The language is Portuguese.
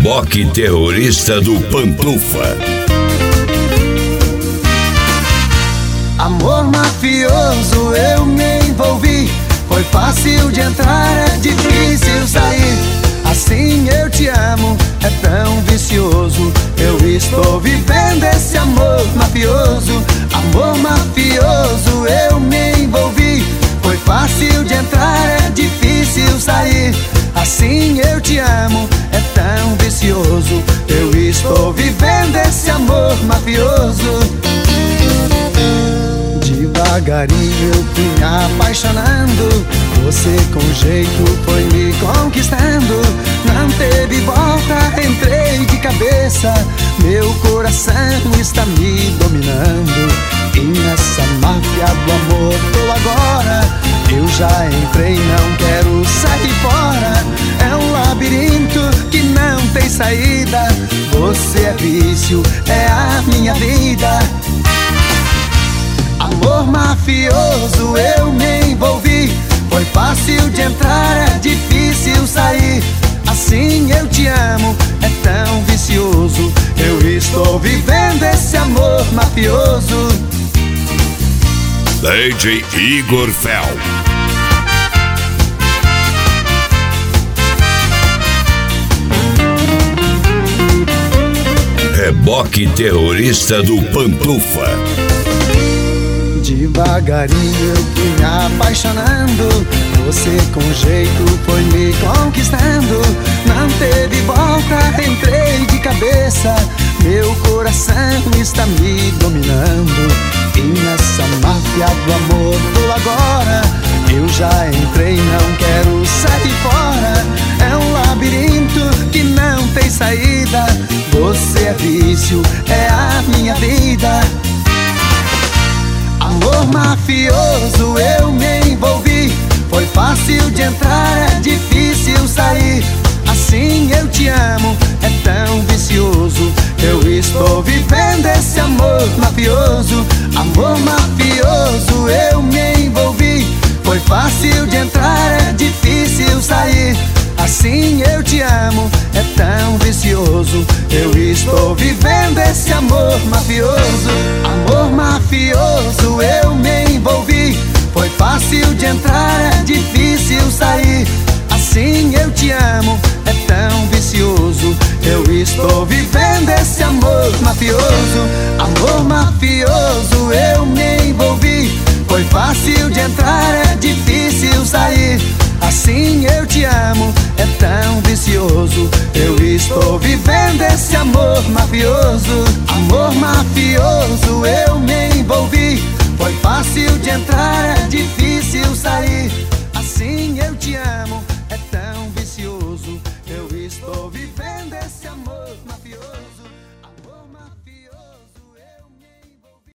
Reboque terrorista do Pantufa. Amor mafioso, eu me envolvi. Foi fácil de entrar, é difícil sair. Assim eu te amo, é tão vicioso. Eu estou vivendo esse amor mafioso. Amor mafioso, eu me envolvi. Foi fácil de entrar, é difícil sair. Assim eu te amo, é tão vicioso. Eu estou vivendo esse amor mafioso. Devagarinho eu fui me apaixonando. Você com jeito foi me conquistando. Não teve volta, entrei de cabeça. Meu coração está me dominando. E nessa máfia do amor tô agora. Eu já entrei, não quero sair fora. É um labirinto que não tem saída. Você é vício, é a minha vida. Amor mafioso, eu me envolvi. Foi fácil de entrar, é difícil sair. Assim eu te amo, é tão vicioso. Eu estou vivendo esse amor mafioso. DJ Igor Fel. Reboque terrorista do Pantufa. Devagarinho eu fui me apaixonando. Você com jeito foi me conquistando. Não teve volta, entrei de cabeça. Meu coração está me dominando. E nessa máfia do amor tô agora. Eu já entrei, não quero sair fora. É um labirinto que não tem saída. Você é vício, é a minha vida. Amor mafioso, eu me envolvi. Foi fácil de entrar, é difícil sair. Assim eu te amo, é tão vicioso. Eu estou vivendo esse amor mafioso. Amor mafioso, eu me envolvi. Foi fácil de entrar, é difícil sair. Assim eu te amo, é tão vicioso. Eu estou vivendo esse amor mafioso. Amor mafioso, eu me envolvi. Foi fácil de entrar, é difícil sair. Assim eu te amo, é tão vicioso. Eu estou vivendo esse amor mafioso. Amor mafioso, eu me envolvi. Foi fácil de entrar, é difícil sair. Assim eu te amo, é tão vicioso. Eu estou vivendo esse amor mafioso. Amor mafioso.